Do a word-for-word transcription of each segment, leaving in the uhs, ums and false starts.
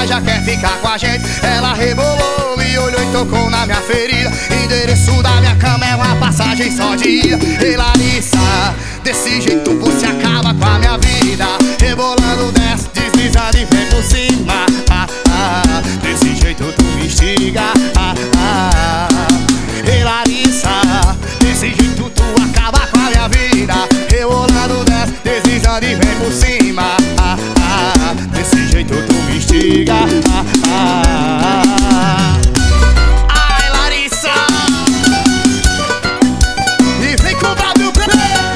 mas já quer ficar com a gente. Ela rebolou, me olhou e tocou na minha ferida. Endereço da minha cama é uma passagem só de ida. Ei Larissa, desse jeito você acaba com a minha vida. Rebolando, desce, deslizando e vem por cima. Ah, ah, desse jeito tu me instiga. Ah, ah. Ei Larissa, desse jeito tu acaba com a minha vida. Rebolando, desce, deslizando e vem por cima. Ah, ah, desse jeito tu me instiga. Ah, ah. Ai Larissa, e vem com o W P.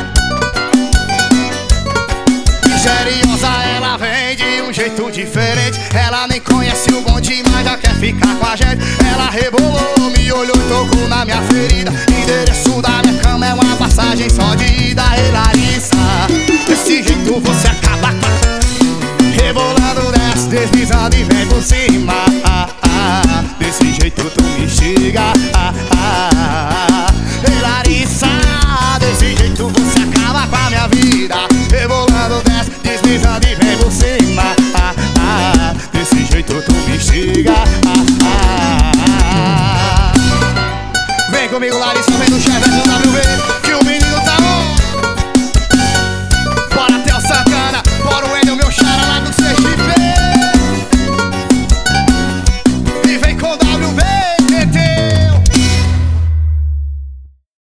Misteriosa, ela vem de um jeito diferente. Ela nem conhece o bonde, mas já quer ficar com a gente. Ela rebolou, me olhou e tocou na minha ferida. Endereço da minha cama é uma passagem só de ida. Ei Larissa, desse jeito você acaba com a... Rebolando, desce, deslizando e vem por cima. Ah, ah, desse jeito tu me instiga. Ah, ah. Ei Larissa, desse jeito você acaba com a minha vida. Rebolando, desce, deslizando e vem por cima. Ah, ah, desse jeito tu me instiga. Ah, ah. Vem comigo Larissa, vem no chefe do W V.